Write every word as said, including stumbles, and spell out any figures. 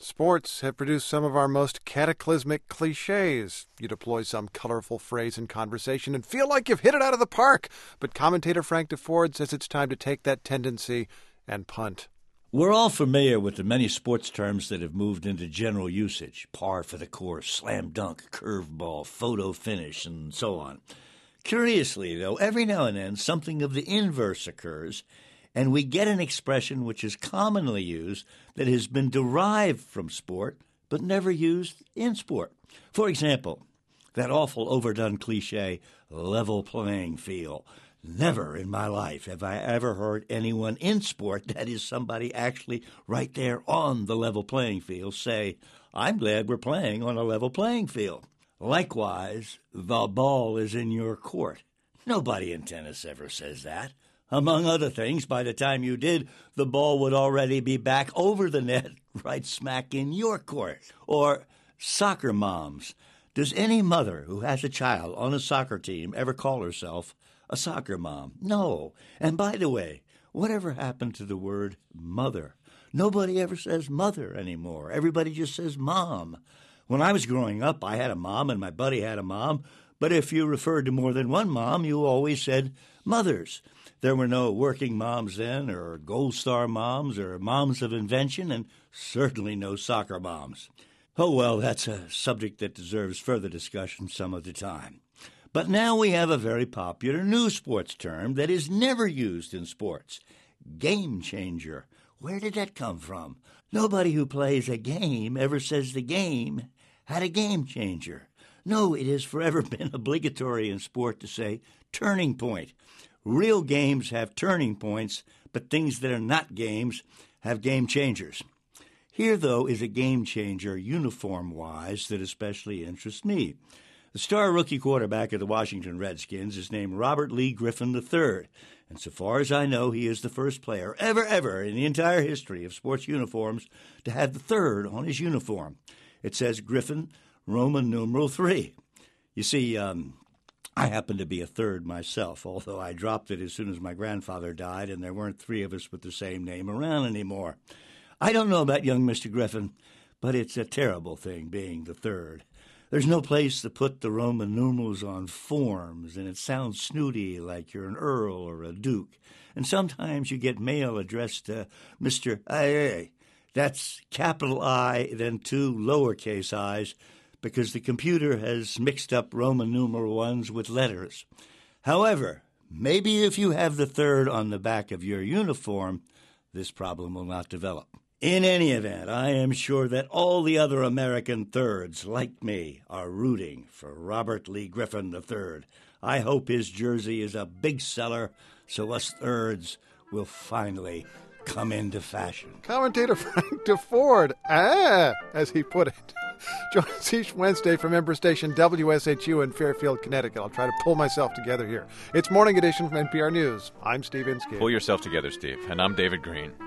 Sports have produced some of our most cataclysmic cliches. You deploy some colorful phrase in conversation and feel like you've hit it out of the park. But commentator Frank DeFord says it's time to take that tendency and punt. We're all familiar with the many sports terms that have moved into general usage. Par for the course, slam dunk, curveball, photo finish, and so on. Curiously, though, every now and then something of the inverse occurs, and we get an expression which is commonly used that has been derived from sport but never used in sport. For example, that awful overdone cliche, level playing field. Never in my life have I ever heard anyone in sport, that is somebody actually right there on the level playing field, say, I'm glad we're playing on a level playing field. Likewise, the ball is in your court. Nobody in tennis ever says that. Among other things, by the time you did, the ball would already be back over the net, right smack in your court. Or soccer moms. Does any mother who has a child on a soccer team ever call herself a soccer mom? No. And by the way, whatever happened to the word mother? Nobody ever says mother anymore. Everybody just says mom. When I was growing up, I had a mom and my buddy had a mom. But if you referred to more than one mom, you always said mothers. There were no working moms then, or Gold Star moms, or moms of invention, and certainly no soccer moms. Oh, well, that's a subject that deserves further discussion some other time. But now we have a very popular new sports term that is never used in sports. Game changer. Where did that come from? Nobody who plays a game ever says the game had a game changer. No, it has forever been obligatory in sport to say turning point. Real games have turning points, but things that are not games have game changers. Here, though, is a game changer uniform-wise that especially interests me. The star rookie quarterback of the Washington Redskins is named Robert Lee Griffin the third, and so far as I know, he is the first player ever, ever in the entire history of sports uniforms to have the third on his uniform. It says Griffin, Roman numeral three. You see, um, I happen to be a third myself, although I dropped it as soon as my grandfather died, and there weren't three of us with the same name around anymore. I don't know about young Mister Griffin, but it's a terrible thing being the third. There's no place to put the Roman numerals on forms, and it sounds snooty like you're an earl or a duke. And sometimes you get mail addressed to Mister I A. That's capital I, then two lowercase i's, because the computer has mixed up Roman numeral ones with letters. However, maybe if you have the third on the back of your uniform, this problem will not develop. In any event, I am sure that all the other American thirds, like me, are rooting for Robert Lee Griffin the third. I hope his jersey is a big seller, so us thirds will finally come into fashion. Commentator Frank DeFord, ah, as he put it. Join us each Wednesday from member station W S H U in Fairfield, Connecticut. I'll try to pull myself together here. It's Morning Edition from N P R News. I'm Steve Inskeep. Pull yourself together, Steve. And I'm David Green.